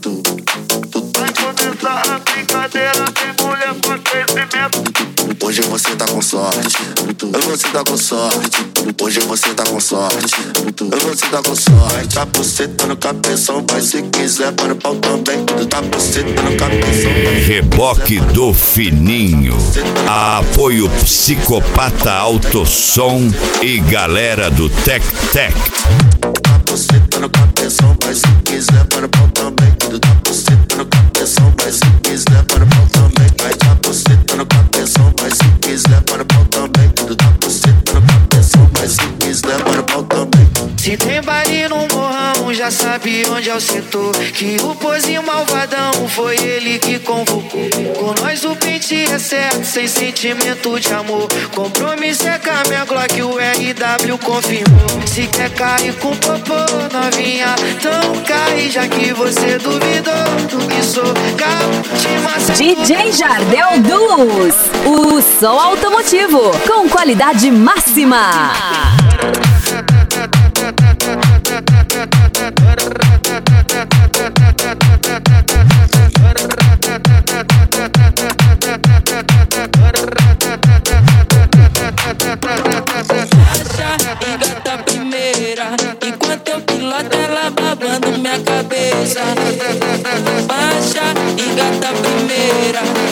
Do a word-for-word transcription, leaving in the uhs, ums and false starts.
Vai começar a brincadeira, tem mulher com crescimento. Hoje você tá com sorte, você tá com sorte. Hoje você tá com sorte, você tá com sorte. Tá buceta no cabeção, mas se quiser para o pau também. Tá buceta no cabeção. Reboque do Fininho. Apoio Psicopata Autosom e galera do Tec Tec. Tá buceta no cabeção, mas se quiser para o pau também. Tá buceta no cabeção, mas se quiser para o pau também. Vai tá buceta no cabeção, mas se quiser para o pau também. Tá buceta no cabeção, mas se quiser para o pau também. Se tem baile no morrão, já sabe onde é o setor. Que o pozinho malvadão foi ele que convocou. Com nós o pente é certo, sem sentimento de amor. Compromisso é com a minha Glock, o R W confirmou. Se quer cair com popô, novinha, então cai. Já que você duvidou do que sou, carro de massa. D J Jardel Luz, o som automotivo com qualidade máxima. E gata primeira, enquanto eu piloto ela babando minha cabeça. Baixa e gata primeira,